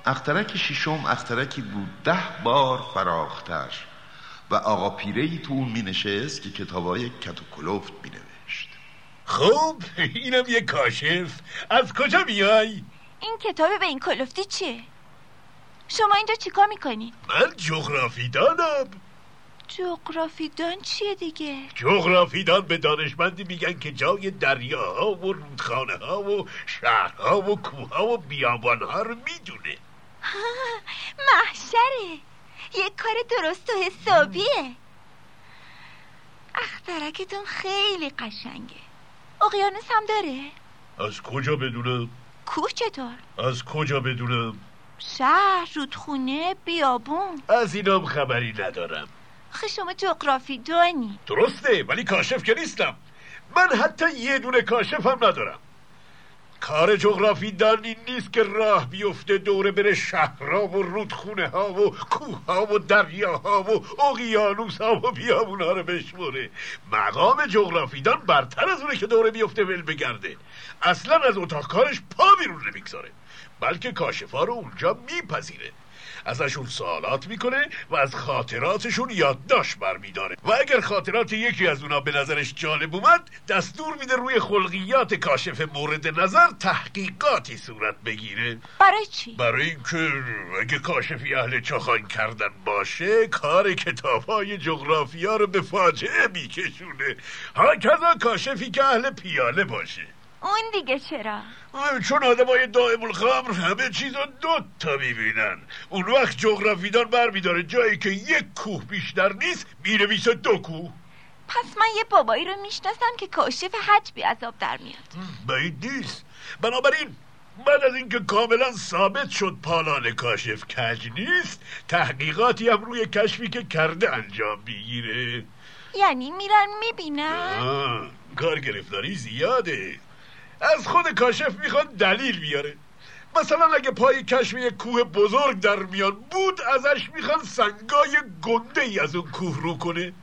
اخترک ششم اخترکی بود 10 بار فراختر و آقا پیره‌ای تو اون می نشست که کتابای کت و کلفت می نوشت. خب اینم یه کاشف. از کجا میای؟ این کتاب به این کلفتی چیه؟ شما اینجا چیکار میکنی؟ من جغرافیدانم. جغرافیدان چیه دیگه؟ جغرافیدان به دانشمندی میگن که جای دریاها و رودخانه ها و شهرها و کوهها و بیابانها رو میدونه. محشره. یک کار درست و حسابیه. اخترکتون خیلی قشنگه. اقیانوس هم داره؟ از کجا بدونم؟ کوه چطور؟ از کجا بدونم؟ شهر، رودخونه، بیابون. از اینام خبری ندارم. خب شما جغرافیدانی. درسته، ولی کاشف که نیستم. من حتی یه دونه کاشف هم ندارم. کار جغرافیدان این نیست که راه بیفته دوره بره شهرها و رودخونه ها و کوه ها و دریاها و اقیانوس ها و بیابون ها رو بشموره. مقام جغرافیدان برتر از اونه که دوره بیفته ول بگرده. اصلا از اتاق کارش پا بیرون نمیگذاره، بلکه کاشفا رو اونجا میپذیره، ازشون سوالات میکنه و از خاطراتشون یادداشت برمیداره و اگر خاطرات یکی از اونا به نظرش جالب اومد دستور میده روی خلقیات کاشف مورد نظر تحقیقاتی صورت بگیره. برای چی؟ برای اینکه اگه کاشفی اهل چاخان کردن باشه کار کتاب‌های جغرافیا رو به فاجعه میکشونه. هاکذا کاشفی که اهل پیاله باشه. اون دیگه چرا؟ چون آدمای دائم الخمر همه چیزو 2 تا میبینن. اون وقت جغرافیدان برمیداره جایی که 1 کوه بیشتر نیست مینویسه 2 کوه. پس من یه بابایی رو میشناسم که کاشف حجبی از آب در میاد. بعید نیست. بنابراین بعد از اینکه کاملا ثابت شد پالان کاشف کج نیست، تحقیقاتی هم روی کشفی که کرده انجام میگیره. یعنی میرن میبینن؟ کار گرفتاری زیاده. از خود کاشف میخواد دلیل بیاره. مثلا اگه پای کشف یک کوه بزرگ در میان بود ازش میخوان سنگای گنده ای از اون کوه رو کنه.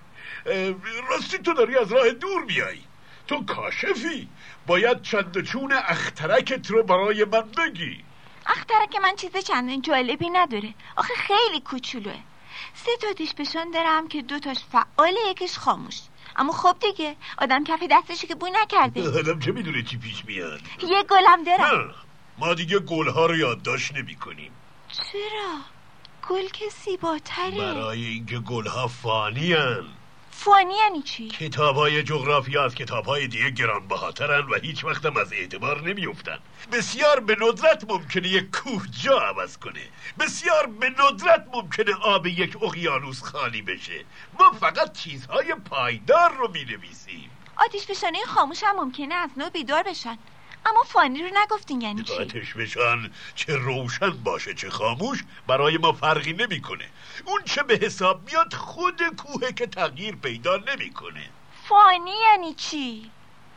راستی تو داری از راه دور میایی، تو کاشفی، باید چند و چون اخترکت رو برای من بگی. اخترک من چیز چندان جالبی نداره، آخه خیلی کوچولوه. 3 تا دیش بشان دارم که 2 تاش فعاله، یکیش خاموش. اما خب دیگه آدم کف دستشو که بو نکرده. آدم چه میدونه چی پیش میاد. یه گلم دارم. نه ما دیگه گلها رو یادداشت نمی کنیم. چرا؟ گل که زیباتره. برای اینکه گلها فانی هن. فانی یعنی چی؟ کتاب‌های جغرافیا از کتاب‌های دیگه گرانبهاترن و هیچ وقتم از اعتبار نمیافتن. بسیار به ندرت ممکنه یک کوه جا عوض کنه. بسیار به ندرت ممکنه آب یک اقیانوس خالی بشه. ما فقط چیزهای پایدار رو می‌نویسیم. آتش فشانه خاموش هم ممکنه از نو بیدار بشن، اما فانی رو نگفتین یعنی چی؟ آتش فشان چه روشن باشه چه خاموش برای ما فرقی نمیکنه. اون چه به حساب میاد خود کوه که تغییر پیدا نمیکنه. فانی یعنی چی؟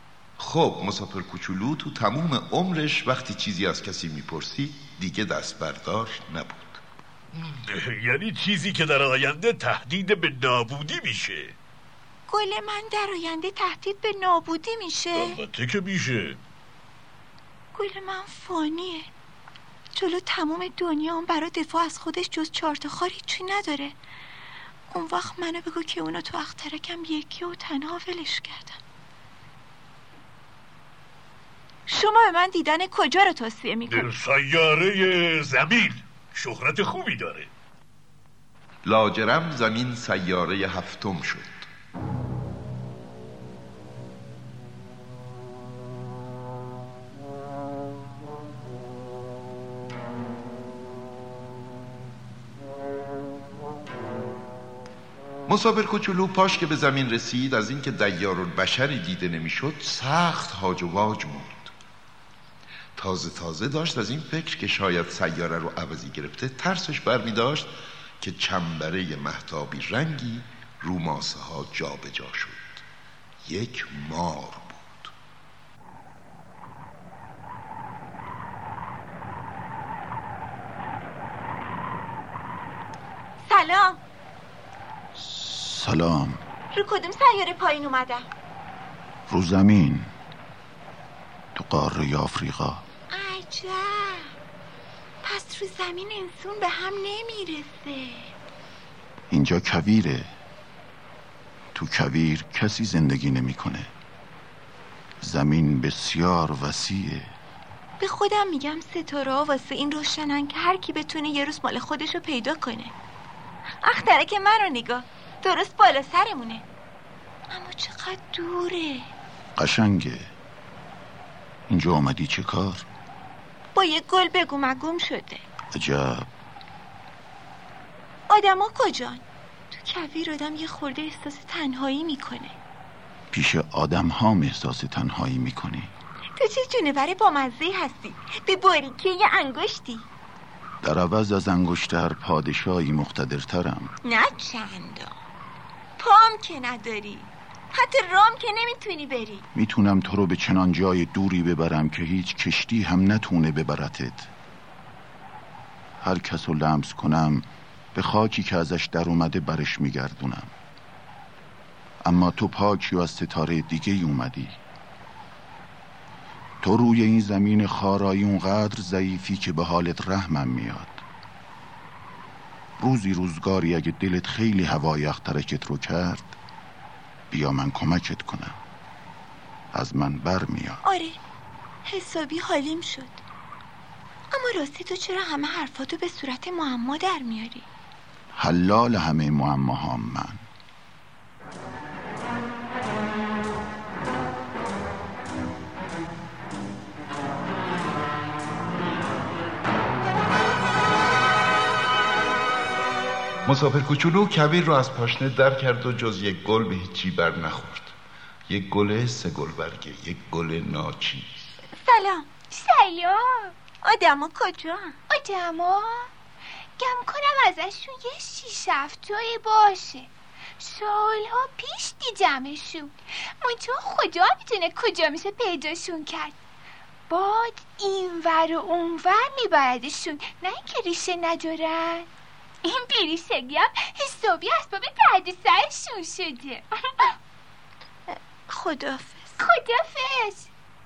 خب مسافر کوچولو تو تموم عمرش وقتی چیزی از کسی میپرسی دیگه دست برداشت نبود. یعنی چیزی که در آینده تهدید به نابودی میشه. گل من در آینده تهدید به نابودی میشه؟ البته که میشه. گل من فانیه، جلو تمام دنیا هم برای دفاع از خودش جز 4 تا خار هیچی نداره. اون وقت منو بگو که اونا تو اخترکم یکی و تنها ولش کردن. شما به من دیدن کجا رو توصیه میکنی؟ سیاره زمین شهرت خوبی داره. لاجرم زمین سیاره 7م شد. مسافر کوچولو پاش که به زمین رسید از اینکه دیارالبشری دیده نمیشد سخت هاج و واج موند. تازه داشت از این فکر که شاید سیاره رو عوضی گرفته ترسش برمی داشت که چنبره مهتابی رنگی رو ماسه ها جا به جا شد. یک مار بود. سلام. رو کدوم سیاره پایین اومدم؟ رو زمین، تو قاره آفریقا. عجب. پس رو زمین انسون به هم نمیرسه. اینجا کویره. تو کویر کسی زندگی نمیکنه. زمین بسیار وسیعه. به خودم میگم ستاره ها واسه این روشنن که هر کی بتونه یه روز مال خودشو پیدا کنه. اخترک من رو نگاه، درست بالا سرمونه، اما چقدر دوره. قشنگه. اینجا آمدی چه کار؟ با یه گل بگو مگم شده. عجب. آدم ها کجان؟ تو کویر آدم یه خورده احساس تنهایی میکنه. پیش آدم ها احساس تنهایی میکنی؟ تو چه جونور با مزه هستی، به باریکه یه انگشتی. در عوض از انگشتر پادشاهی مقتدرترم. نه چندان. پام که نداری، حتی رام که نمیتونی بری. میتونم تو رو به چنان جای دوری ببرم که هیچ کشتی هم نتونه ببرتت. هر کس رو لمس کنم به خاکی که ازش در اومده برش میگردونم. اما تو پاکی و از ستاره دیگه اومدی. تو روی این زمین خارایی اونقدر ضعیفی که به حالت رحمم میاد. روزگاری اگه دلت خیلی هوای اخترکت رو کرد، بیا من کمکت کنم. از من بر میاد. آره، حسابی حالیم شد. اما راستی تو چرا همه حرفاتو به صورت معما در میاری؟ حلال همه معماهام من. مسافر کوچولو کویر رو از پاشنه در کرد و جز یک گل به هیچی بر نخورد. یک گل 3 گل برگه، یک گل ناچیز. سلام. سلام. آدما کجان؟ آدما گم کنم ازشون یه 6-7 تایی باشه. سالها پیش دیدمشون، منطقه خدا میتونه کجا میشه پیداشون کرد. باد این ور و اون ور میبردشون، نه اینکه ریشه ندارن. این بیریشگی هم حسابی اسباب درد سرشون شده. خداحافظ. خداحافظ.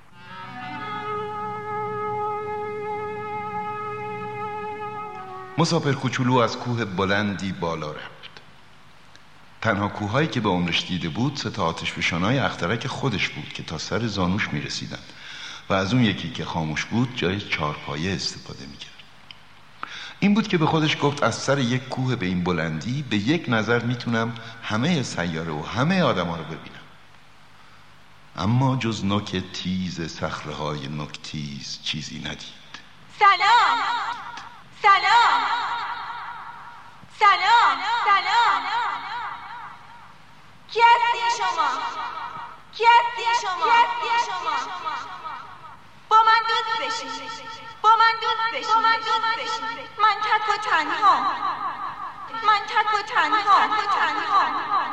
مسافر کوچولو از کوه بلندی بالا رفت. تنها کوههایی که به عمرش دیده بود 3 آتشفشان‌های اخترک خودش بود که تا سر زانوش میرسیدن و از اون یکی که خاموش بود جای 4 پایه استفاده میکرد. این بود که به خودش گفت از سر یک کوه به این بلندی به یک نظر میتونم همه سیاره و همه آدم ها رو ببینم. اما جز نوک تیز صخره‌های نوک‌تیز چیزی ندید. سلام. سلام. سلام. سلام. کی هستی شما؟ کی هستی شما؟ با من دوست بشین. با من دوست بشین. من تک و تنها. من تک و تنها.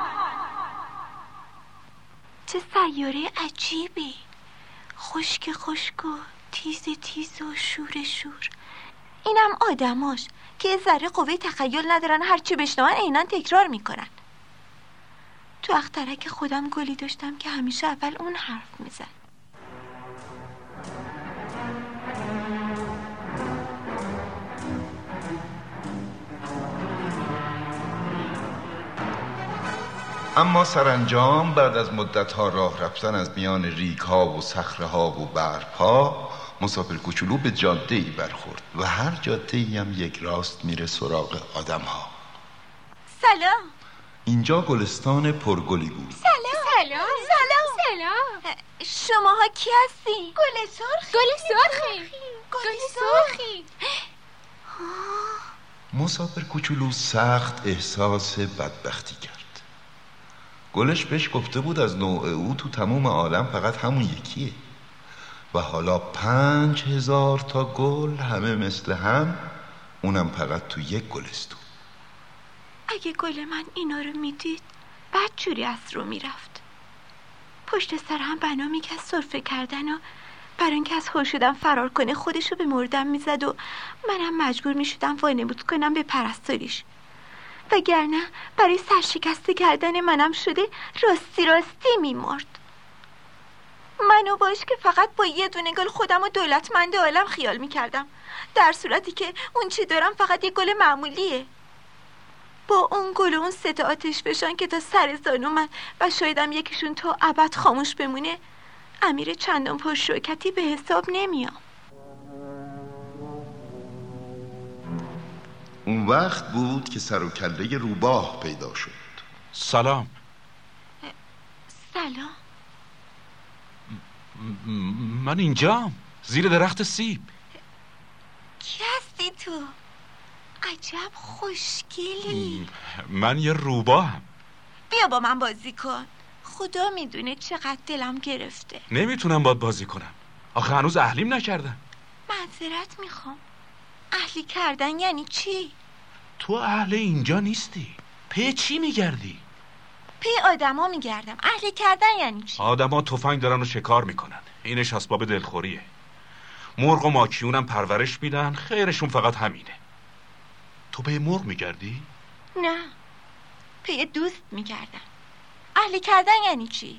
چه سیاره عجیبی. خشک و تیز و شور. اینم آدماش که ذره قوه تخیل ندارن، هرچی بشنون عیناً تکرار میکنن. تو اخترک خودم گلی داشتم که همیشه اول اون حرف میزد. اما سرانجام بعد از مدت‌ها راه رفتن از میان ریگ‌ها و صخره‌ها و برگ‌ها، مسافر کوچولو به جاده‌ای برخورد و هر جاده‌ای هم یک راست میره سراغ آدم‌ها. سلام. اینجا گلستان پرگلی بود. سلام. شماها کی هستی؟ گل سرخی. مسافر کوچولو سخت احساس بدبختی کرد. گلش بهش گفته بود از نوع او تو تمام عالم فقط همون یکیه و حالا 5000 تا گل همه مثل هم، اونم فقط تو یک گلستون. اگه گل من اینا رو میدید بد جوری از رو میرفت. پشت سر هم بنا میکرد سرفه کردن و برای اینکه از هوش شدم فرار کنه خودشو به مردم میزد و منم مجبور میشدم وانمود کنم به پرستاریش، وگرنه برای سرشکسته کردن منم شده راستی میمرد. منو باش که فقط با یه دونه گل خودم و دولتمند عالم خیال میکردم، در صورتی که اون چی دارم فقط یه گل معمولیه. با اون گل و اون 3 تا آتش فشان که تا سر زانو من و شایدم یکیشون تا ابد خاموش بمونه، امیر چندان پرشوکتی به حساب نمیام. اون وقت بود که سر و کله روباه پیدا شد. سلام. سلام. من اینجام، زیر درخت سیب. کی هستی تو؟ عجب خوشگلی. من یه روباهم. بیا با من بازی کن. خدا میدونه چقدر دلم گرفته. نمیتونم باید بازی کنم، آخه هنوز اهلیم نکردم. معذرت میخوام. اهلی کردن یعنی چی؟ تو اهل اینجا نیستی، پی چی میگردی؟ پی آدما میگردم. اهلی کردن یعنی چی؟ آدما تفنگ دارن و شکار میکنن، اینش اسباب دلخوریه. مرغ و ماکیونم پرورش میدن، خیرشون فقط همینه. تو پی مرغ میگردی؟ نه، پی دوست میگردم. اهلی کردن یعنی چی؟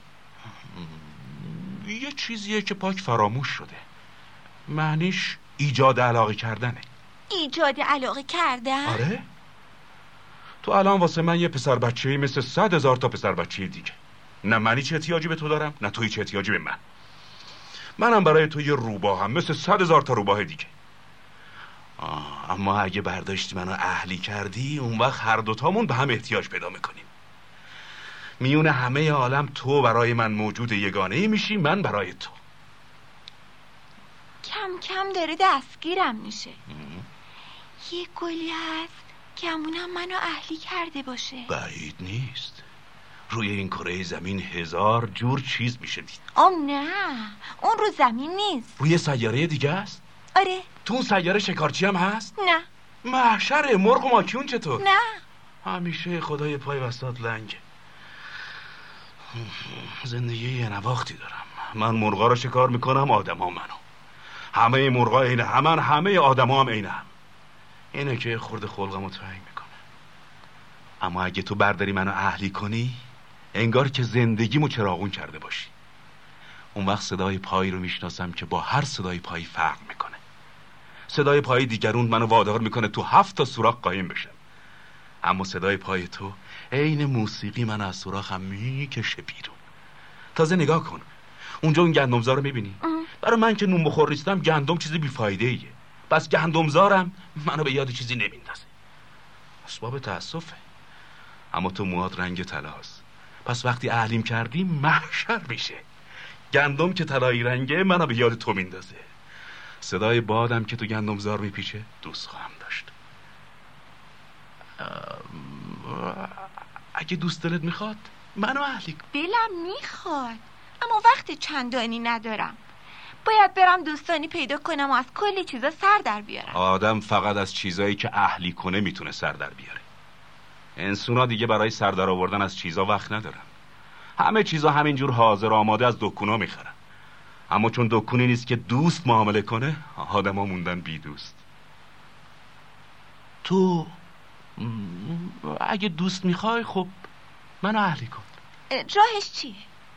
یه چیزیه که پاک فراموش شده، معنیش ایجاد علاقه کردنه. ایجاد علاقه کردن؟ آره، تو الان واسه من یه پسر بچه‌ای مثل 100,000 تا پسر بچه دیگه. نه من هیچ احتیاجی به تو دارم، نه تو هیچ احتیاجی به من. منم برای تو یه روباهم مثل 100,000 تا روباه دیگه. اما اگه برداشتی منو اهلی کردی، اون وقت هر دوتامون به هم احتیاج پیدا میکنیم. میون همه عالم تو برای من موجود یگانه‌ای میشی، من برای تو. کم کم داره دستگیرم میشه. یه گلی هست گمونم منو اهلی کرده باشه. بعید نیست. روی این کره زمین 1000 جور چیز میشه دید. نه، اون رو زمین نیست. روی سیاره دیگه است؟ آره. تو اون سیاره شکارچی هم هست؟ نه. محشر مرغ و ماکیون چطور؟ نه. همیشه خدای پای وسط لنگه. زندگی یه نواختی دارم. من مرغا رو شکار میکنم، آدما منو. همه مرغا عین همن، همه آدما هم عین هم. اینه که خورده خلقمو تنگ میکنه. اما اگه تو برداری منو اهلی کنی، انگار که زندگیمو چراغون کرده باشی. اون وقت صدای پایی رو میشناسم که با هر صدای پایی فرق میکنه. صدای پای دیگرون منو وادار میکنه تو 7 تا سوراخ قایم بشم. اما صدای پای تو عین موسیقی من از سوراخم میکشه بیرون. تازه نگاه کن، اونجا اون گندمزار رو میبینی؟ برای من که نون بخور نیستم، گندم چیزی بیفایده ایه. بس گندمزارم منو به یاد چیزی نمیندازه. اسباب تأسفه. اما تو موهات رنگ طلاست، پس وقتی اهلیم کردی محشر میشه. گندم که طلایی رنگه منو به یاد تو میندازه. صدای بادم که تو گندمزار میپیچه دوست خواهم داشت. اگه دوست دلت میخواد منو اهلی کن. دلم میخواد، اما وقت چندانی ندارم. باید برم دوستانی پیدا کنم و از کلی چیزا سر در بیارم. آدم فقط از چیزایی که اهلی کنه میتونه سر در بیاره. انسونا دیگه برای سر در آوردن از چیزا وقت ندارن. همه چیزا همینجور حاضر آماده از دکونا میخرن. اما چون دکونی نیست که دوست معامله کنه، آدما موندن بی دوست. تو اگه دوست میخوای خب منو اهلی کن. راهش چیه؟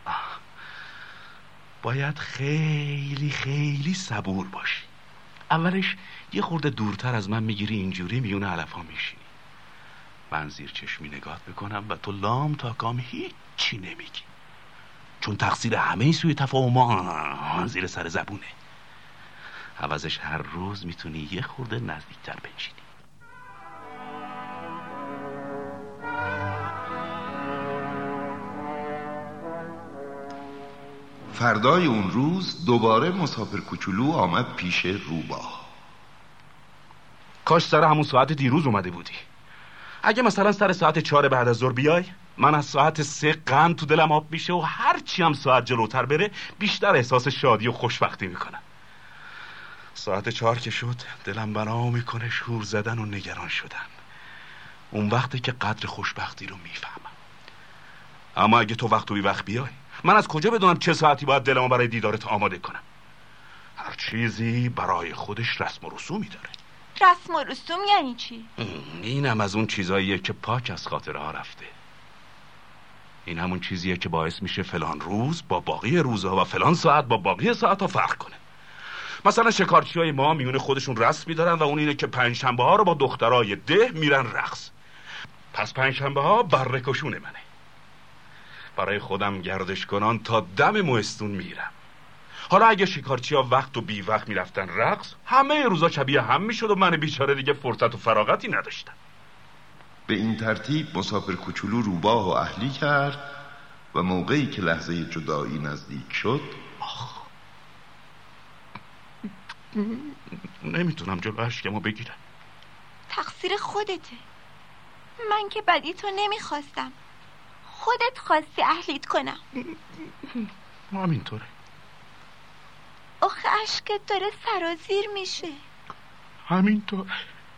باید خیلی خیلی صبور باشی. اولش یه خورده دورتر از من میگیری، اینجوری میون علفا میشینی. من زیر چشمی نگات میکنم و تو لام تا کام هیچی نمیگی، چون تقصیر همه سوی تفاهم زیر سر زبونه. عوضش هر روز میتونی یه خورده نزدیکتر بنشینی. فردای اون روز دوباره مسافر کوچولو آمد پیش روباه. کاش سر همون ساعت دیروز اومده بودی. اگه مثلا سر ساعت 4 بعد از ظهر بیای، من از ساعت 3 غم تو دلم آب میشه و هر چی هم ساعت جلوتر بره بیشتر احساس شادی و خوشبختی میکنم. ساعت 4 که شد دلم بنا میکنه شور زدن و نگران شدن. اون وقتی که قدر خوشبختی رو میفهمم. اما اگه تو وقت و بی وقت بیای، من از کجا بدونم چه ساعتی باید دلمو برای دیدارت آماده کنم؟ هر چیزی برای خودش رسم و رسومی داره. رسم و رسوم یعنی چی؟ اینم از اون چیزاییه که پاک از خاطره ها رفته. این همون چیزیه که باعث میشه فلان روز با باقی روزها و فلان ساعت با باقی ساعتها فرق کنه. مثلا شکارچیای ما میونه خودشون رسمی دارن و اون اینه که پنجشنبه ها رو با دخترای ده میرن رقص. پس پنجشنبه ها برکشون منه. برای خودم گردش کنان تا دم مهستون میرم. حالا اگه شکارچی‌ها وقت و بی وقت میرفتن رقص، همه روزا شبیه هم میشد و من بیچاره دیگه فرصت و فراغتی نداشتم. به این ترتیب مسافر کوچولو روباه و اهلی کرد و موقعی که لحظه جدایی نزدیک شد نمیتونم جلو اشکمو بگیرم. تقصیر خودته. من که بدی تو نمیخواستم، خودت خواستی اهلیت کنم. همینطوره. آخه اشکت داره سرازیر میشه. همینطوره.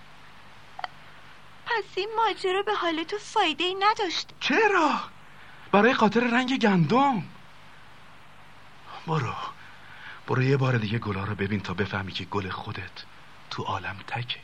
پس این ماجرا به حال تو فایده ای نداشت. چرا؟ برای خاطر رنگ گندم. برو یه بار دیگه گلا رو ببین تا بفهمی که گل خودت تو عالم تکه.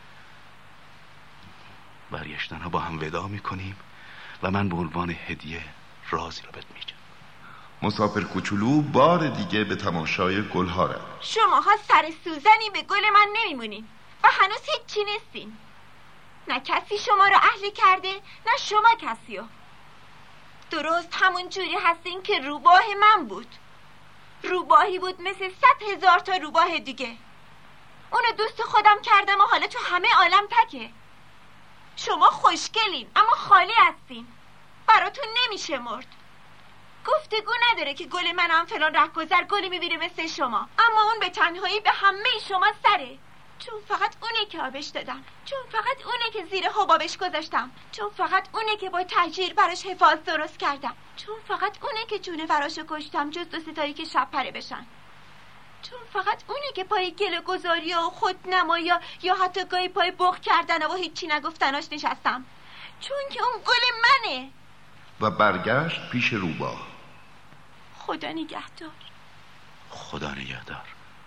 برگشتن ها با هم ودا میکنیم و من به عنوان هدیه رازی رو بهت میگم. مسافر کوچولو بار دیگه به تماشای گلها رفت. شماها سر سوزنی به گل من نمیمونین و هنوز هیچی نیستین. نه کسی شما رو اهلی کرده نه شما کسیو. درست همون جوری هستین که روباه من بود. روباهی بود مثل 100,000 تا روباه دیگه. اونو دوست خودم کردم و حالا تو همه عالم تکه. شما خوشگلین اما خالی هستین. براتون نمیشه مرد. گفتگو نداره که گل منم فلان رهگذر گلی میبینه مثل شما، اما اون به تنهایی به همه شما سره. چون فقط اونه که آبش دادم، چون فقط اونه که زیر حبابش گذاشتم، چون فقط اونه که با تحجیر براش حفاظ درست کردم، چون فقط اونه که جونه فراشو کشتم جز 2 تایی که شب پره بشن، چون فقط اونه که پای گله گذاری و خود نمایی یا حتی گاهی پای بغ کردن و هیچی نگفتناش نشستم، چون که اون گل منه. و برگشت پیش روباه. خدا نگهدار. خدا نگهدار.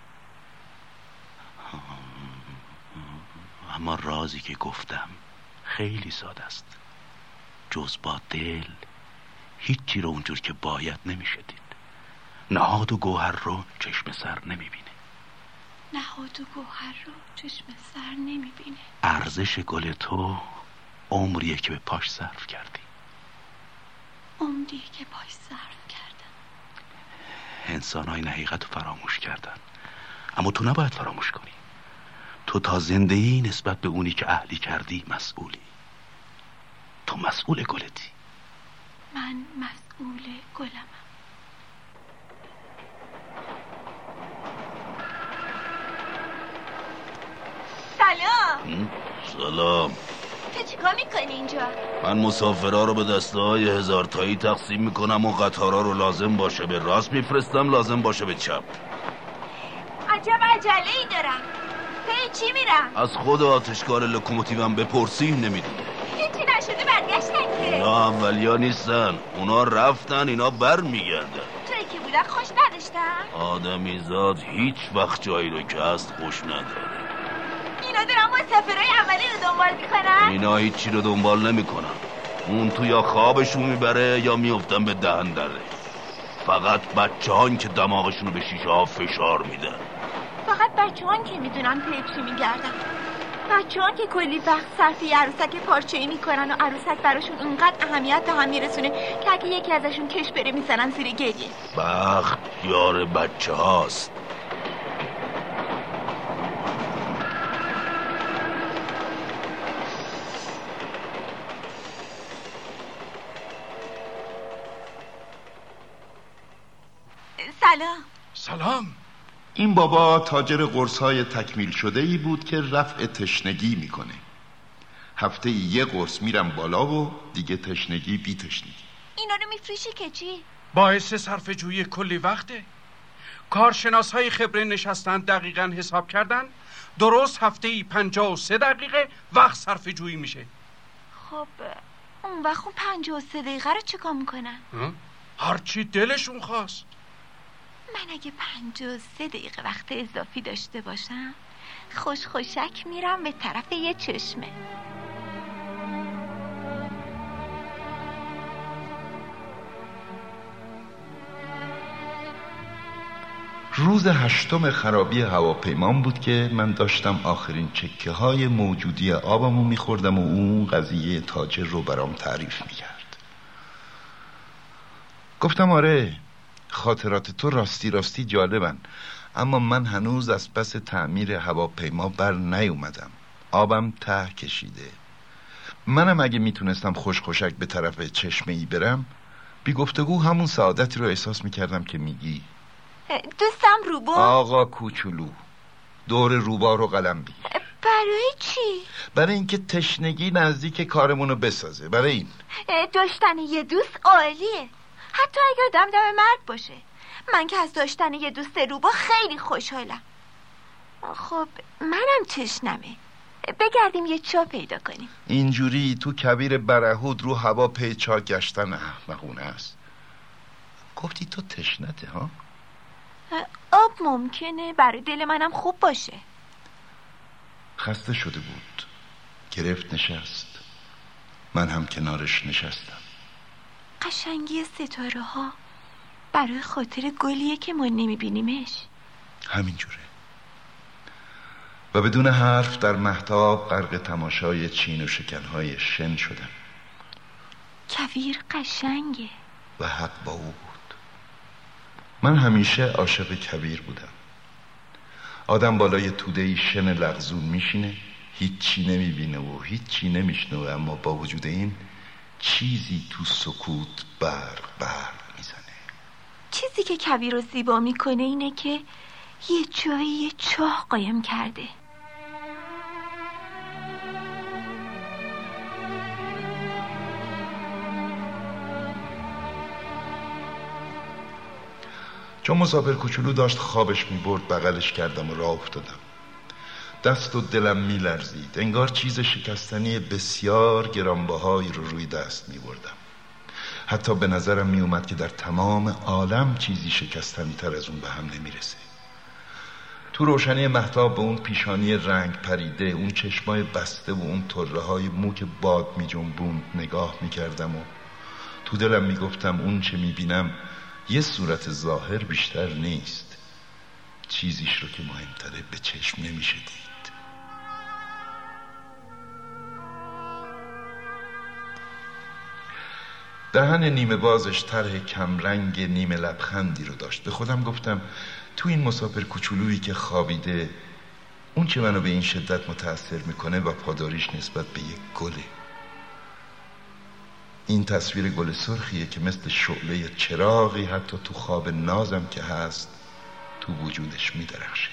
اما رازی که گفتم خیلی ساده است. جز با دل هیچی رو اونجور که باید نمیشه دید. نهاد و گوهر رو چشم سر نمیبینه. نهاد و گوهر رو چشم سر نمیبینه. ارزش گل تو عمریه که به پاش صرف کردی. عمریه که پاش صرف کردم. انسان‌های این حقیقت رو فراموش کردن، اما تو نباید فراموش کنی. تو تا زندگی نسبت به اونی که اهلی کردی مسئولی. تو مسئول گلتی. من مسئول گلمم. سلام. سلام. تو چیکار میکنی اینجا؟ من مسافرها رو به دسته‌های 1000 تایی تقسیم میکنم و قطارها رو لازم باشه به راست میفرستم، لازم باشه به چپ. عجب عجله‌ای دارم. پی چی میرم؟ از خود آتشکار لوکوموتیوم بپرسی نمیدونه. هیچی نشده برگشتن که. اینا اولیا نیستن، اونا رفتن، اینا بر میگردن. توی که بودن خوش نداشتن؟ آدمی زاد هیچ وقت جایی رو که هست خوش نداره. اینا دارن مسافرهای اولی رو دنبال میکنن؟ اینا هیچی رو دنبال نمیکنن. اون تو یا خوابشون میبره یا میافتن به دهن دره. فقط بچه‌هان که دماغشون رو به شیشه ها فشار میدن. فقط بچه‌هان که میدونن پی چی میگردن. بچه‌هان که کلی وقت صرف یه عروسک پارچه‌ای میکنن و عروسک براشون اونقدر اهمیت به هم میرسونه که اگه یکی ازشون کش بره میزنن زیر گریه. بخت یار بچه هاست. سلام. سلام. این بابا تاجر قرص‌های تکمیل شده ای بود که رفع تشنگی میکنه. هفته یه قرص میرم بالا و دیگه تشنگی بی تشنگی. اینا رو میفروشی که چی؟ باعث صرف جویی کلی وقته. کارشناس های خبره نشستن دقیقاً حساب کردن، درست هفته‌ای 53 دقیقه وقت صرف جویی میشه. خب اون وقت 53 دقیقه رو چیکار میکنن؟ هرچی دلشون خواست. من اگه 53 دقیقه وقت اضافی داشته باشم خوشک میرم به طرف یه چشمه. روز 8 خرابی هواپیمان بود که من داشتم آخرین چکه های موجودی آبمو میخوردم و اون قضیه تاجر رو برام تعریف میکرد. گفتم آره، خاطرات تو راستی جالبن، اما من هنوز از پس تعمیر هواپیما بر نیومدم. آبم ته کشیده. منم اگه میتونستم خوشک به طرف چشمه ای برم، بی گفتگو همون سعادتی رو احساس میکردم که میگی. دوستم روبا. آقا کوچولو، دور روبا رو قلم بگیر. برای چی؟ برای اینکه تشنگی نزدیک کارمونو بسازه. برای این داشتن یه دوست عالیه، حتی اگر دم مرد باشه. من که از داشتن یه دوست روبا خیلی خوشحالم. خب منم تشنمه، بگردیم یه چا پیدا کنیم. اینجوری تو کویر برهود رو هوا پی چا گشتن احمقونه است. گفتی تو تشنته ها؟ آب ممکنه برای دل منم خوب باشه. خسته شده بود، گرفت نشست. من هم کنارش نشستم. قشنگی ستاره ها برای خاطر گلیه که ما نمیبینیمش. همینجوره. و بدون حرف در مهتاب غرق تماشای چین و شکنهای شن شدم. کویر قشنگه. و حق با او بود. من همیشه عاشق کویر بودم. آدم بالای تودهی شن لغزون میشینه، هیچی نمیبینه و هیچی نمیشنوه، اما با وجود این چیزی تو سکوت برق میزنه. چیزی که کویر رو زیبا میکنه اینه که یه جایی یه چاه قایم کرده. چون مسافر کوچولو داشت خوابش میبرد بغلش کردم و راه افتادم. دست و دلم میلرزید، انگار چیز شکستنی بسیار گرانبهایی رو روی دست میبردم. حتی به نظرم میومد که در تمام عالم چیزی شکستنی تر از اون به هم نمیرسه. تو روشنی مهتاب به اون پیشانی رنگ پریده، اون چشمای بسته و اون طره های مو که باد میجنبوند نگاه میکردم و تو دلم میگفتم اون چه میبینم یه صورت ظاهر بیشتر نیست، چیزیش رو که مهمتره به چشم نمیشه دید. دهن نیمه بازش طرح کمرنگ نیمه لبخندی رو داشت. به خودم گفتم تو این مسافر کوچولویی که خوابیده، اون چه منو به این شدت متأثر میکنه و پاداریش نسبت به یک گله. این تصویر گل سرخیه که مثل شعله چراغی حتی تو خواب نازم که هست تو وجودش میدرخشه.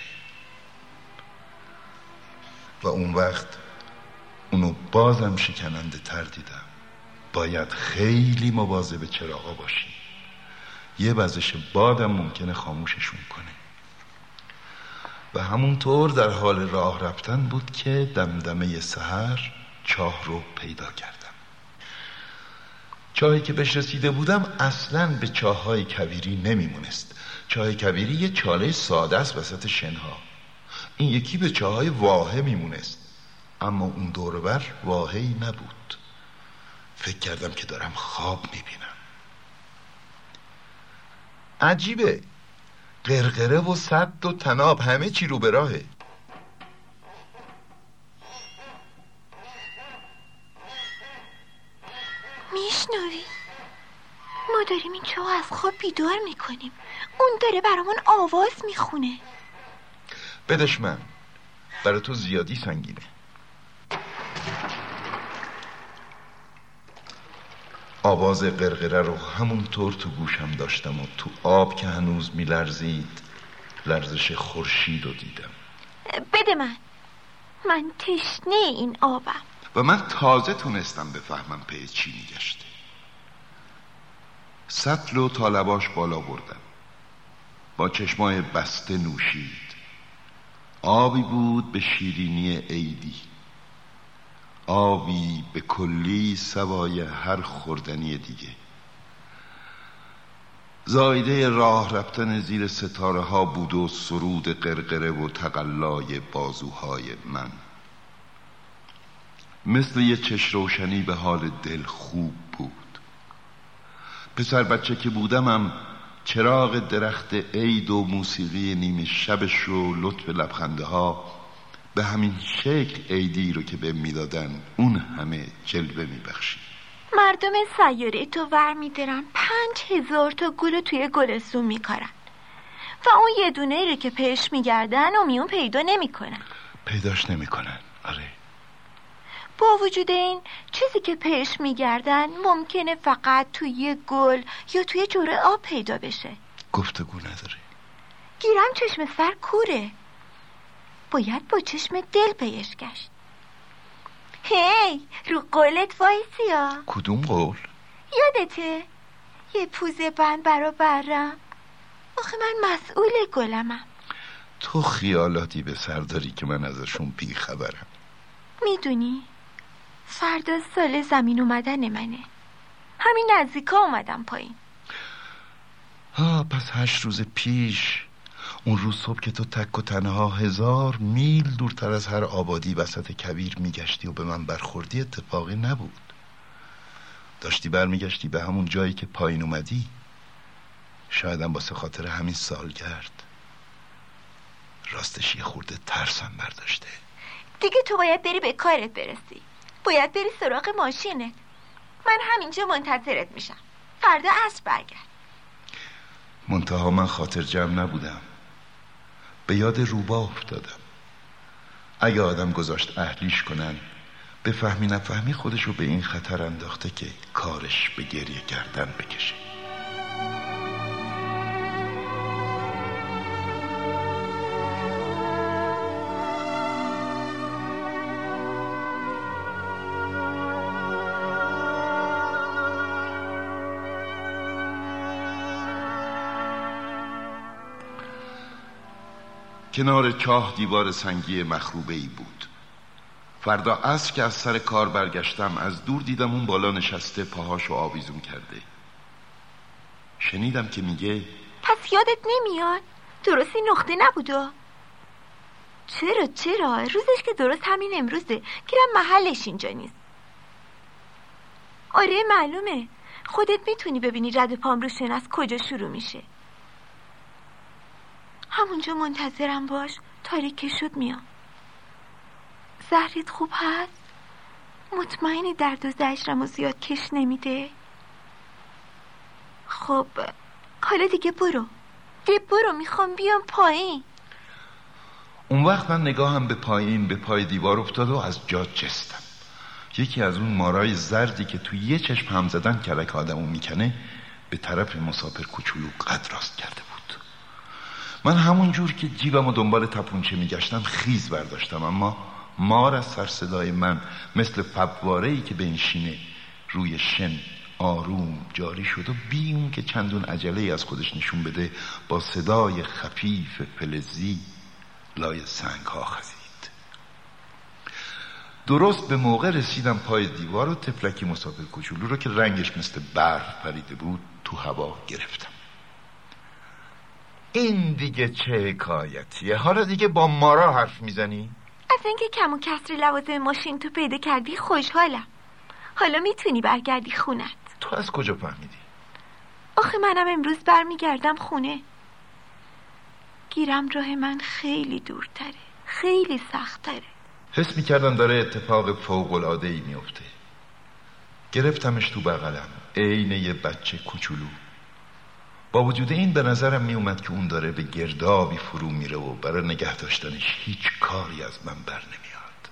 و اون وقت اونو بازم شکننده تر دیدم. باید خیلی مواظب چراغا باشی، یه وزش بادم ممکنه خاموششون کنه. و همونطور در حال راه رفتن بود که دمدمه سحر چاه رو پیدا کردم. چاهی که بهش رسیده بودم اصلاً به چاه‌های کویری نمیمونست. چاه کویری یه چاله ساده است وسط شنها. این یکی به چاه‌های واهه میمونست، اما اون دور بر واهه‌ای نبود. فکر کردم که دارم خواب میبینم. عجیبه، قرقره و سد و طناب همه چی رو به راهه. میشنوی؟ ما داریم این چاه از خواب بیدار میکنیم. اون داره برامون آواز میخونه. بدش من، برای تو زیادی سنگینه. آواز قرقره رو همونطور تو گوشم داشتم و تو آب که هنوز میلرزید لرزش خورشید رو دیدم. بده من تشنه این آبم. و من تازه تونستم بفهمم پی چی میگشته. سطل و تا لباش بالا بردم، با چشمای بسته نوشید. آبی بود به شیرینی عیدی، آبی به کلی سوای هر خوردنی دیگه. زایده راه رفتن زیر ستاره ها بود و سرود قرقره و تقلای بازوهای من. مثل یه چش روشنی به حال دل خوب بود. پسر بچه که بودمم چراغ درخت عید و موسیقی نیمه شبش و لطف لبخنده ها به همین شکل عیدی رو که به میدادن اون همه جلوه میبخشید. مردم سیاره تو ور میدارن 5000 تا گل توی گلستون میکارن و اون یه دونه رو که پیش میگردن و میون پیدا نمیکنن. پیداش نمیکنن. آره. با وجود این چیزی که پیش میگردن ممکنه فقط توی گل یا توی جوره آب پیدا بشه. گفتگو نداره. گیرم چشم سر کوره، باید با چشم دل پیش گشت. هی رو قولت وایسیا. کدوم قول؟ یادته یه پوزه بند برا برم؟ آخه من مسئول گلمم. تو خیالاتی به سر داری که من ازشون بی خبرم. میدونی فردا سال زمین اومدن منه. همین نزدیکا اومدم پایین. پس 8 روز پیش، اون روز صبح که تو تک و تنها 1000 میل دورتر از هر آبادی وسط کویر میگشتی و به من برخوردی، اتفاقی نبود. داشتی برمیگشتی به همون جایی که پایین اومدی. شایدم واسه خاطر همین سالگرد. راستش یه خورده ترسم برداشته. دیگه تو باید بری به کارت برسی. باید بری سراغ ماشینت. من همینجا منتظرت میشم. فردا عصر برگرد. منتها من خاطر جمع نبودم. به یاد روبا افتادم. اگه آدم گذاشت اهلیش کنن، به فهمی نفهمی خودشو به این خطر انداخته که کارش به گریه کردن بکشه. کنار چاه دیوار سنگی مخروبه‌ای بود. فردا عصر که از سر کار برگشتم، از دور دیدم اون بالا نشسته، پاهاشو آویزون کرده. شنیدم که میگه پس یادت نمیاد؟ درستی نقطه نبودا؟ چرا؟ روزش که درست همین امروزه. گیرم محلش اینجا نیست. آره معلومه. خودت میتونی ببینی رد پام رو شناس کجا شروع میشه. همونجا منتظرم باش، تاریک که شد میام. زهرت خوب هست؟ مطمئنی درد و زجرمو زیاد کش نمیده؟ خب حالا دیگه برو، میخوام بیام پایین. اون وقت من نگاهم به پایین، به پای دیوار افتاد و از جا جستم. یکی از اون مارای زردی که توی یه چشم هم زدن کلک آدمو میکنه به طرف مسافر کوچولو قد راست کرده بود. من همون جور که جیبم و دنبال تپونچه میگشتم خیز برداشتم، اما مار از سر صدای من مثل فواره‌ای که بنشینه روی شن آروم جاری شد و بی اون که چندون عجله از خودش نشون بده با صدای خفیف فلزی لای سنگ ها خزید. درست به موقع رسیدم پای دیوار و تفلکی مسافر کوچولو رو که رنگش مثل برف پریده بود تو هوا گرفتم. این دیگه چه حکایتیه؟ حالا دیگه با مارا حرف میزنی؟ از اینکه کم و کسر لوازم ماشین تو پیدا کردی خوشحالم. حالا میتونی برگردی خونت. تو از کجا فهمیدی؟ آخه منم امروز برمیگردم خونه. گیرم راه من خیلی دورتره، خیلی سخت‌تره. حس میکردم داره اتفاق فوق‌العاده‌ای میفته. گرفتمش تو بغلم عین یه بچه کوچولو. با وجود این به نظرم میومد که اون داره به گردابی فرو میره و برای نگه داشتنش هیچ کاری از من بر نمیاد.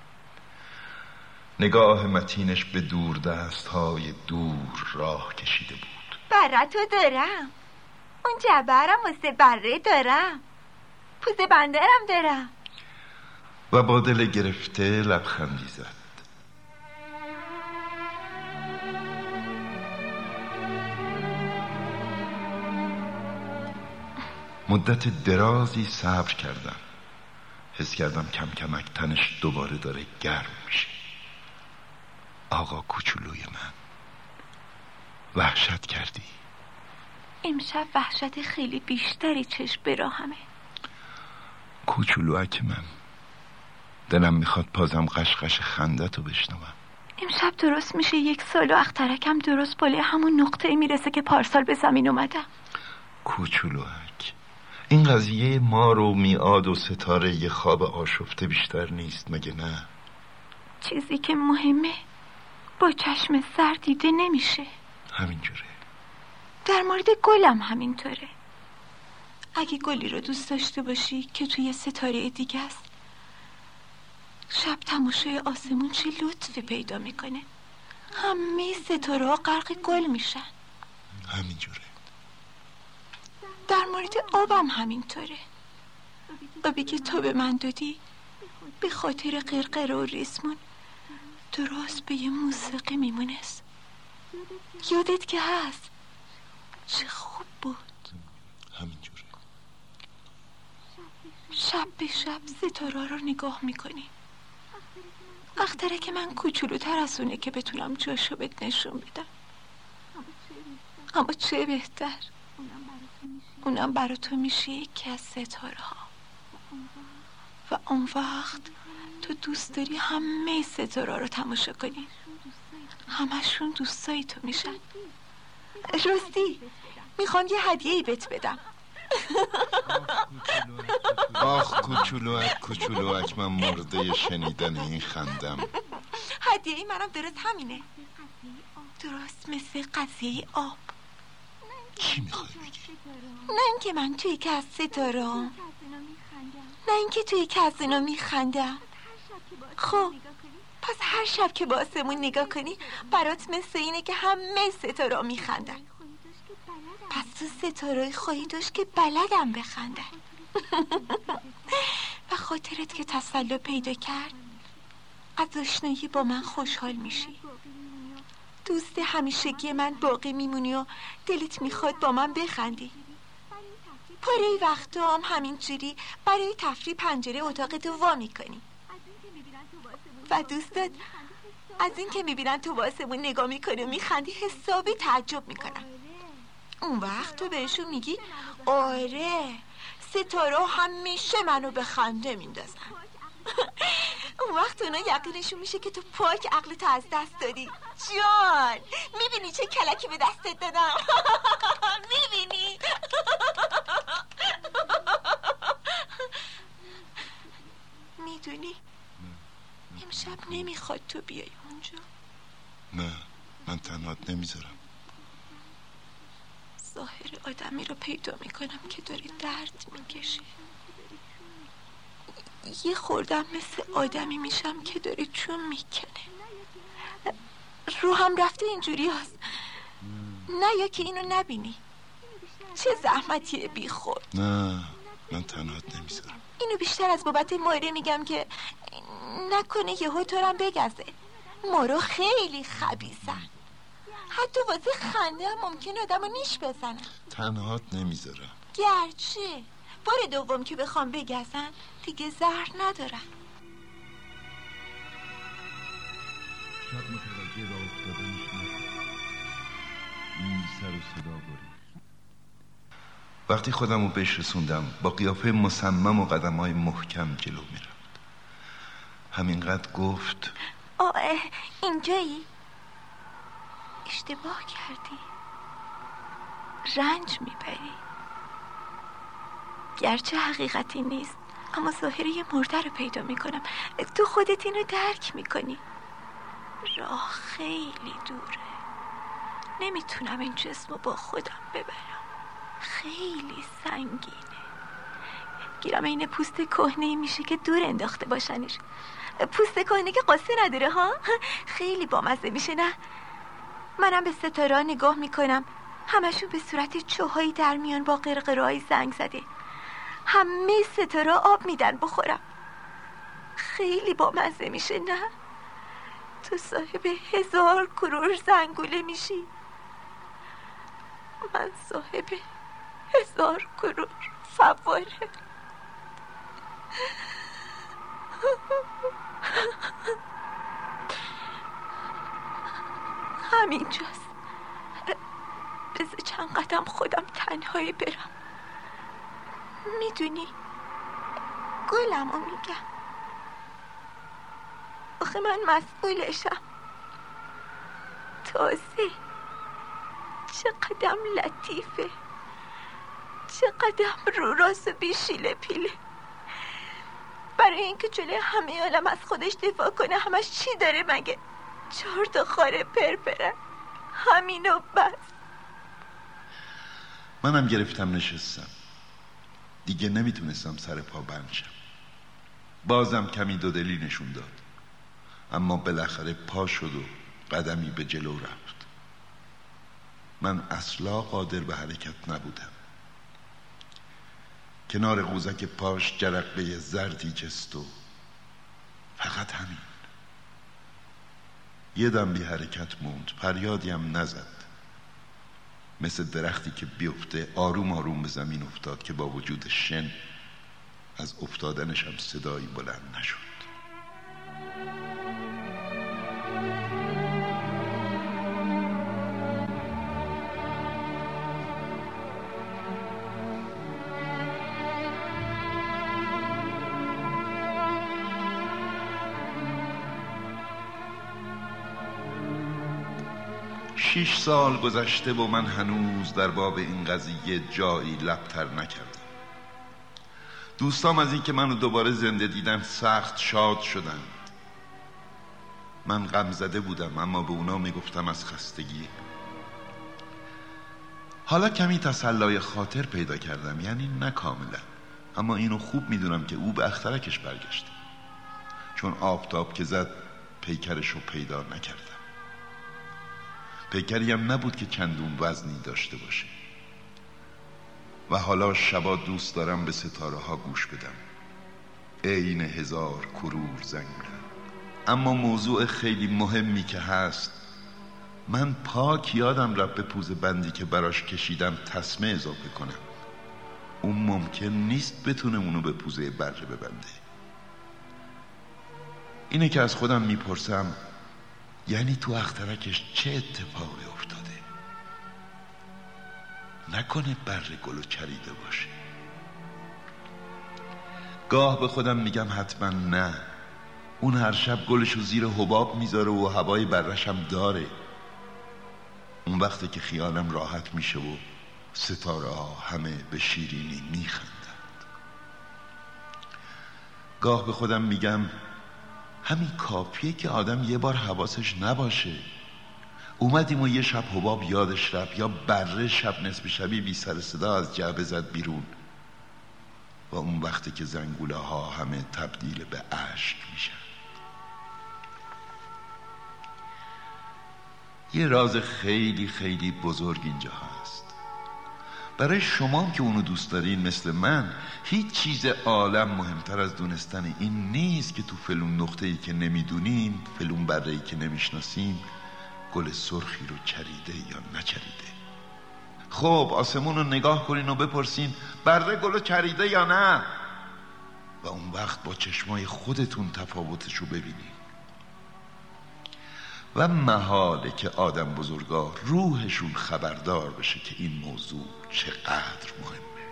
نگاه متینش به دور دست‌های دور راه کشیده بود. براتو دارم، اون جبرم واسه بره دارم، پوزه بندرم دارم. و با دل گرفته لبخندی زد. مدت درازی صبر کردم. حس کردم کم کمک تنش دوباره داره گرم میشه. آقا کوچولوی من، وحشت کردی؟ امشب وحشت خیلی بیشتری چشم به راهمه. کوچولوک من، دلم میخواد بازم قشقش خندتو بشنوم. امشب درست میشه 1 سال و اخترکم درست بالای همون نقطه میرسه که پارسال به زمین اومدم. کوچولوک، این قضیه مار و میعاد و ستاره یه خواب آشفته بیشتر نیست مگه نه؟ چیزی که مهمه با چشم سر دیده نمیشه. همینجوره. در مورد گلم همینطوره. اگه گلی رو دوست داشته باشی که توی ستاره دیگه است، شب تماشای آسمون چه لطفی پیدا میکنه. همه ستاره ها غرق گل میشن. همینجوره. در مورد آبم همینطوره. آبی که تو به من دادی به خاطر قرقره و ریسمون درست به یه موسیقی میمونست. یادت که هست؟ چه خوب بود. همینجوره. شب به شب ستاره رو نگاه میکنی. اختره که من کوچولوتر از اونه که بتونم جاشو بهت نشون بدم. اما چه بهتر، اونم برا تو میشه یکی از ستاره ها. و اون وقت تو دوست داری همه ستاره رو تماشا کنی. همشون دوستای تو میشن. راستی میخوام یه هدیه‌ای بهت بدم. آخ کوچولوک، من مرده شنیدن این خندم. هدیه‌ای منم درست همینه. درست مثل قضیه آب. چی میخوای بگی؟ نه اینکه من توی که از ستاره‌ام، نه اینکه توی که از اینا میخندم. خب پس هر شب که با آسمون نگاه کنی برات مثل اینه که همه ستاره میخندن. پس تو ستاره خواهی داشت که بلدم بخندن. و خاطرت که تسلی پیدا کرد، از آشنایی با من خوشحال میشی. دوست همیشگی من باقی میمونی و دلت میخواد با من بخندی. پاره وقتا هم همینجوری برای تفریح پنجره اتاقتو وا میکنی و دوستت از این که میبینن تو با آسمون نگاه میکنی و میخندی حسابی تعجب میکنن. اون وقت تو بهشون میگی آره ستاره همیشه منو به خنده میندازن. اون وقت اونا یقینشون میشه که تو پاک عقلتو از دست دادی. جان میبینی چه کلکی به دستت دادم؟ میبینی؟ میدونی امشب نمیخواد تو بیای اونجا. نه من تنهات نمیذارم. ظاهر آدمی رو پیدا میکنم که داری درد میکشی. یه خوردم مثل آدمی میشم که داری چون میکنه. رو هم رفته اینجوری هست. نه یا که اینو نبینی. چه زحمتیه بی خود. نه من تنهات نمیذارم. اینو بیشتر از بابت مایره میگم که نکنه یهو تو هم بگزه. مارو خیلی خبیثن. حتی واسه خنده هم ممکن آدمو نیش بزنن. تنهات نمیذارم. گرچه بار دوم که بخوام بگزن دیگه زهر ندارم. شب متوجه راه افتادنش نشد. این سر و صدا برید. وقتی خودم رو بهش رسوندم با قیافه مصمم و قدم‌های محکم جلو میرفت. همینقدر گفت اینجایی؟ اشتباه کردی. رنج میبری. گرچه حقیقتی نیست اما ظاهر یه مرده رو پیدا میکنم. تو خودت اینو درک میکنی. راه خیلی دوره. نمیتونم این جسمو با خودم ببرم. خیلی سنگینه. گیرم این پوست کهنه میشه که دور انداخته باشنش. پوست کهنه که قصه نداره ها. خیلی بامزه میشه نه؟ منم به ستاره نگاه میکنم. همشون به صورت چوهایی در میان با قرقره‌های زنگ زده. همه ستاره آب میدن بخورم. خیلی بامزه میشه نه؟ تو صاحب 1000 کرور زنگوله میشی. من صاحب 1000 کرور فواره. همینجاست. بذار چند قدم خودم تنهایی برم. میدونی گلمو میگم. آخه من مسئولشم. تازه چقدرم لطیفه. چقدر رو راست و بیشیله پیله. برای اینکه جلوی همه عالم از خودش دفاع کنه همش چی داره مگه؟ 4 تا خاره پرپره، همین و بس. منم گرفتم نشستم. دیگه نمیتونستم سر پا بند شم. بازم کمی دودلی نشون داد، اما بالاخره پا شد و قدمی به جلو رفت. من اصلا قادر به حرکت نبودم. کنار قوزک پاش جرقه زردی جست و فقط همین. یه دم بی حرکت موند، فریادی هم نزد. مثل درختی که بیفته آروم آروم به زمین افتاد که با وجود شن از افتادنش هم صدایی بلند نشد. 6 سال گذشته و من هنوز در باب این قضیه جایی لب‌تر نکردم. دوستام از این که منو دوباره زنده دیدن سخت شاد شدند. من غم زده بودم، اما به اونا میگفتم از خستگی. حالا کمی تسلای خاطر پیدا کردم، یعنی نه کاملا، اما اینو خوب میدونم که او به اخترکش برگشته، چون آفتاب که زد پیکرشو پیدا نکردم. پیکری هم نبود که چندون وزنی داشته باشه. و حالا شبا دوست دارم به ستاره ها گوش بدم، عین 1000 کرور زنگولم. اما موضوع خیلی مهمی که هست، من پاک یادم رفت به پوز بندی که براش کشیدم تسمه اضافه کنم. اون ممکن نیست بتونه اونو به پوزه بره ببنده. اینه که از خودم میپرسم یعنی تو اخترکش چه اتفاقی افتاده؟ نکنه بره گلو چریده باشه. گاه به خودم میگم حتما نه، اون هر شب گلشو زیر حباب میذاره و هوای برش هم داره. اون وقتی که خیالم راحت میشه و ستاره ها همه به شیرینی میخندند. گاه به خودم میگم همین کافیه که آدم یه بار حواسش نباشه. اومدیم و یه شب حباب یادش رفت، یا بره شب نصف شبی بی سر صدا از جعبه زد بیرون، و اون وقتی که زنگوله ها همه تبدیل به اشک میشن. یه راز خیلی خیلی بزرگ اینجا هست. برای شما که اونو دوست دارین مثل من، هیچ چیز عالم مهمتر از دونستن این نیست که تو فلون نقطه‌ای که نمیدونیم، فلون بره‌ای که نمیشناسیم، گل سرخی رو چریده یا نچریده. خب آسمون رو نگاه کنین و بپرسین بره گل چریده یا نه، و اون وقت با چشمای خودتون تفاوتش رو ببینین. و محاله که آدم بزرگا روحشون خبردار بشه که این موضوع چقدر مهمه.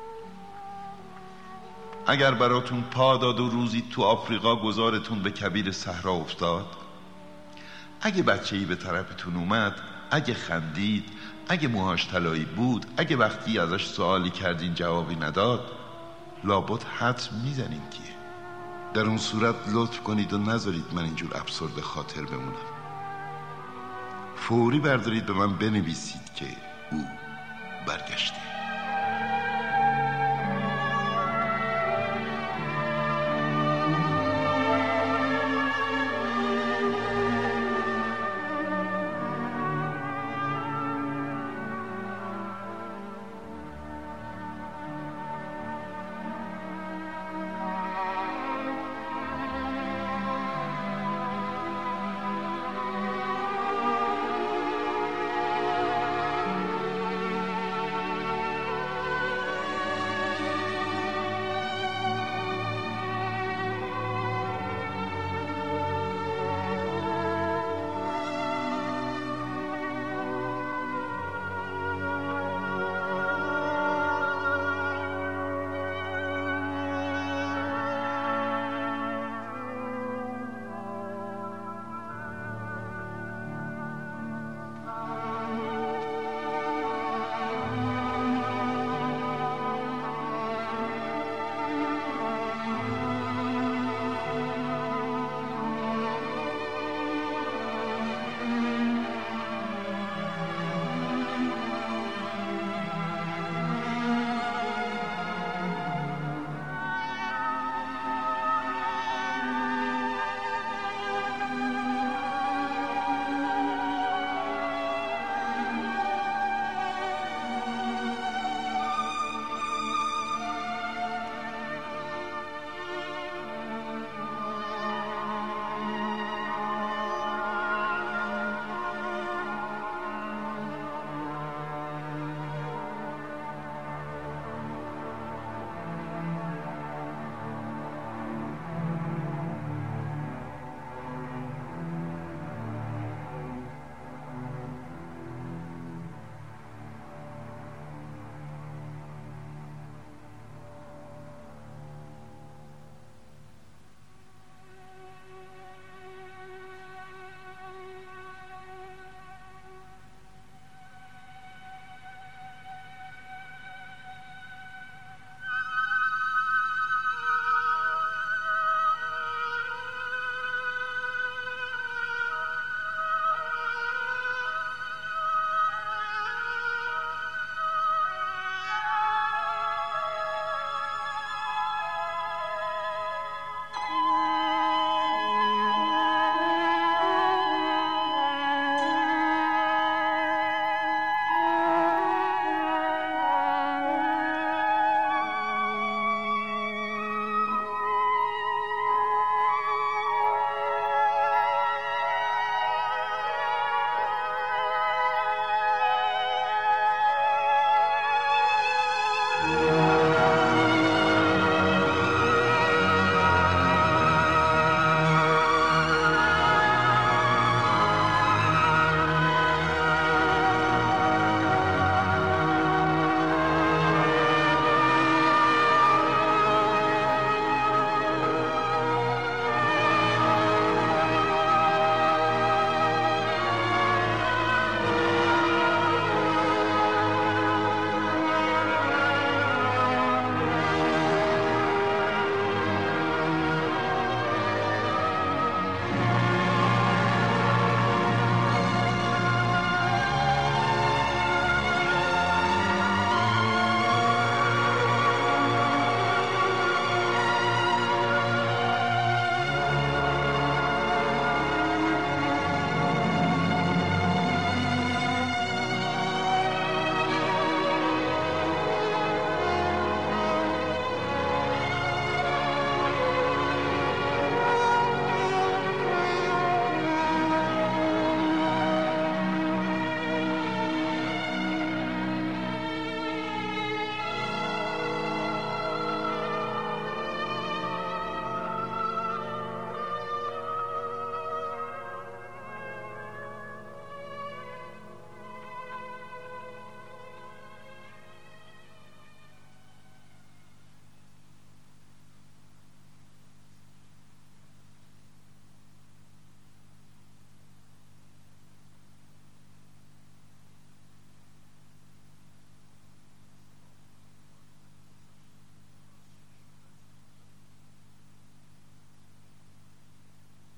اگر براتون پا داد و روزی تو آفریقا گذارتون به کبیر صحرا افتاد، اگه بچه‌ای به طرفتون اومد، اگه خندید، اگه موهاش طلایی بود، اگه وقتی ازش سوالی کردین جوابی نداد، لابد حدس میزنین کیه. در اون صورت لطف کنید و نذارید من اینجور افسرده خاطر بمونم. فوری بردارید به من بنویسید که او برگشته.